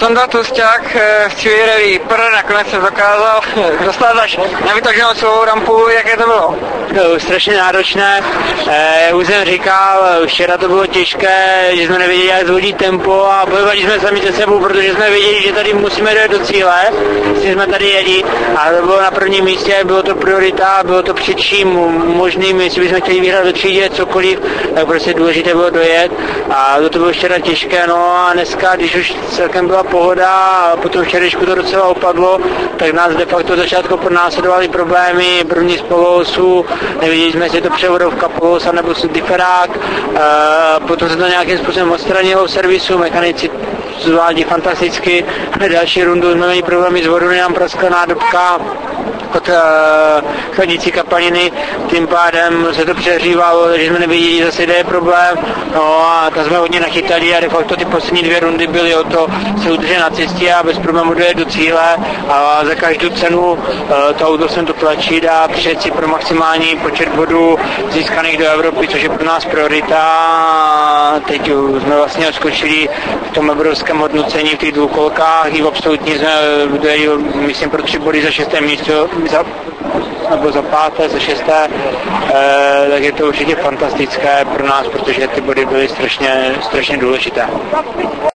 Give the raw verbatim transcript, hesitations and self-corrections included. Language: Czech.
Tonda Tusťák v Cívěreví prd nakonec se dokázal dostat až na vytaženou svou rampu. Jaké to bylo? No, strašně náročné, eh, už jsem říkal, včera to bylo těžké, že jsme nevěděli, jak zvodit tempo a bojovali jsme sami se sebou, protože jsme věděli, že tady musíme dojet do cíle, si jsme tady jeli a to bylo na prvním místě, bylo to priorita, bylo to před čím možným, jestli bychom chtěli vyhrát ve třídě cokoliv, tak prostě důležité bylo dojet a to bylo včera těžké, no a dneska, když už celkem byla pohoda a potom včerejšku to docela opadlo, tak nás de facto začátku pronásledovaly problémy, první z polosu, nevěděli jsme, jestli je to převodovka polosa nebo differák, potom se to nějakým způsobem odstranilo v servisu, mechanici zvládli fantasticky, další rundu jsme měli problémy s vodou, nám praskla nádobka od uh, chladící kapaliny, tím pádem se to přehřívalo, takže jsme nevěděli zase, kde je problém, no a tam jsme hodně nachytali a de facto ty poslední dvě rundy byly o to se udržet na cestě a bez problému dojet do cíle a za každou cenu uh, to auto jsem to tlačit a přijet si pro maximální počet bodů získaných do Evropy, což je pro nás priorita. Teď jsme vlastně odskočili v tom obrovském hodnocení v těch dvoukolkách i v absolutní jsme dojeli, myslím, pro tři body za šesté místo, za, nebo za páté, za šesté, e, tak je to určitě fantastické pro nás, protože ty body byly strašně, strašně důležité.